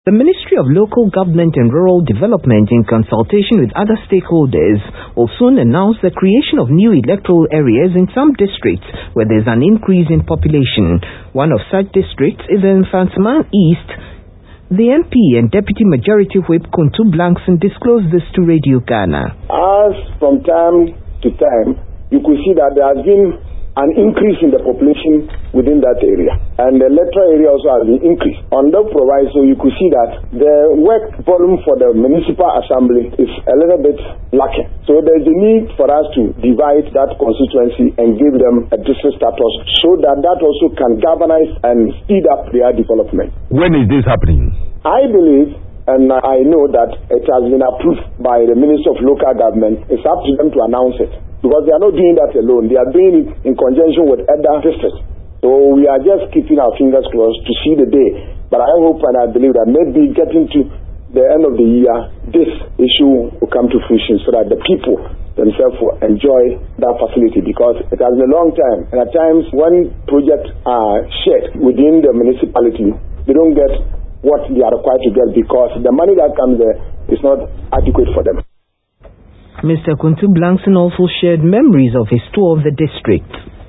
The Ministry of Local Government and Rural Development, in consultation with other stakeholders, will soon announce the creation of new electoral areas in some districts where there is an increase in population. One of such districts is in Mfantsipim East. The MP and Deputy Majority Whip Kuntu Blankson disclosed this to Radio Ghana. As from time to time, you could see that there has been an increase in the population within that area, and the electoral area also has been increased. On the proviso, you could see that the work volume for the municipal assembly is a little bit lacking. So there is a need for us to divide that constituency and give them a district status so that also can galvanize and speed up their development. When is this happening? I believe, and I know that it has been approved by the Minister of Local Government. It's up to them to announce it, because they are not doing that alone. They are doing it in conjunction with other districts. So we are just keeping our fingers crossed to see the day. But I hope and I believe that maybe getting to the end of the year, this issue will come to fruition so that the people themselves will enjoy that facility, because it has been a long time. And at times when projects are shared within the municipality, they don't get what they are required to get because the money that comes there is not adequate for them. Mr. Kuntu Blankson also shared memories of his tour of the district.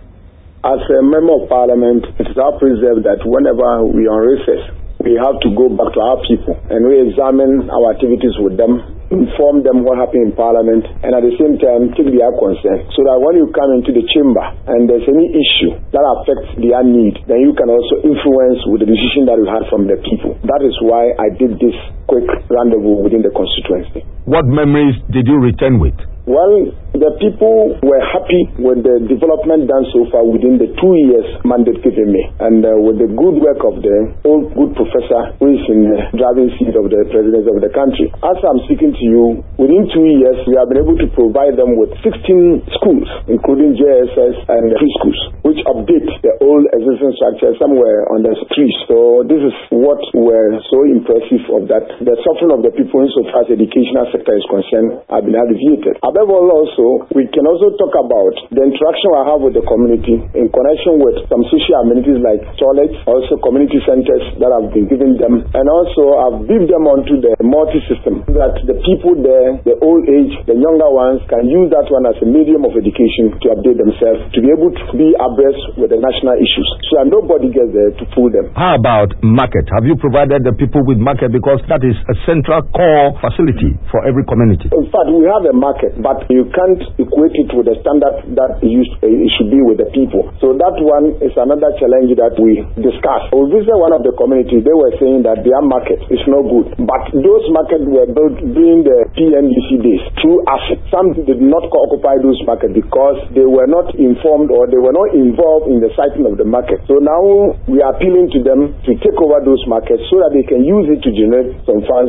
As a member of parliament, it is our preserve that whenever we are on recess, we have to go back to our people and re-examine our activities with them, inform them what happened in parliament, and at the same time take their concern, so that when you come into the chamber and there's any issue that affects their need, then you can also influence with the decision that you had from the people. That is why I did this quick rendezvous within the constituency. What memories did you return with? Well, the people were happy with the development done so far within the 2 years mandate given me, and with the good work of the old good professor who is in the driving seat of the president of the country. As I'm speaking to you, within 2 years we have been able to provide them with 16 schools, including JSS and preschools, which update the old existing structure somewhere on the streets. So this is what were so impressive of that. The suffering of the people insofar as the educational sector is concerned have been alleviated. Above all, also, we can also talk about the interaction I have with the community in connection with some social amenities like toilets, also community centers that have been given them, and also I've briefed them onto the multi-system so that the people there, the old age, the younger ones, can use that one as a medium of education to update themselves, to be able to be abreast with the national issues, so that nobody gets there to fool them. How about market? Have you provided the people with market? Because that is a central core facility for every community. In fact, we have a market, but you can't equate it with the standard that it should be with the people. So that one is another challenge that we discussed. We visited one of the communities. They were saying that their market is no good. But those markets were built during the PNUC days through ASIC. Some did not occupy those markets because they were not informed or they were not involved in the siting of the market. So now we are appealing to them to take over those markets so that they can use it to generate some funds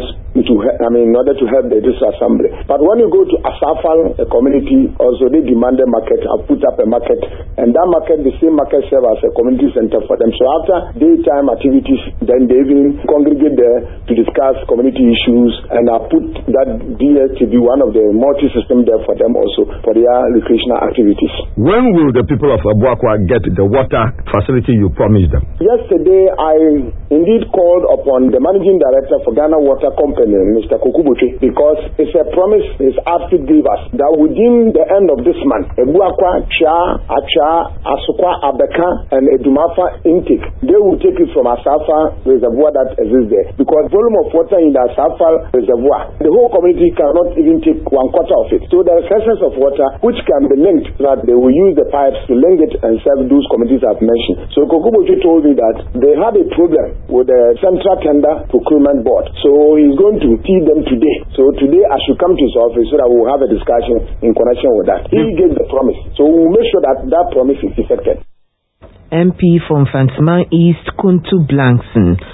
in order to help the district assembly. But when you go to Asafal, a community, also they demand a market. I've put up a market, and that market, the same market serves as a community center for them. So after daytime activities, then they will congregate there to discuss community issues, and I put that DS to be one of the multi-system there for them also for their recreational activities. When will the people of Abuakwa get the water facility you promised them? Yesterday, I indeed called upon the managing director for Ghana Water Company, Mr. Kokubuchi, because it's a promise his outfit gave us that within the end of this month, Abuakwa, Acha, Asukwa, Abeka, and Edumafa intake, they will take it from Asafa reservoir that exists there. Because volume of water in the Asafa reservoir, the whole community cannot even take 1/4 of it. So there is excess of water which can be linked so that they will use the pipes to link it and serve those communities I've mentioned. So Kokubuchi told me that they had a problem with the Central Tender Procurement Board. So he's going to see them today. So today I should come to his office so that we'll have a discussion in connection with that. He gave the promise. So we'll make sure that that promise is effected. MP from Mfantsipim East, Kuntu Blankson.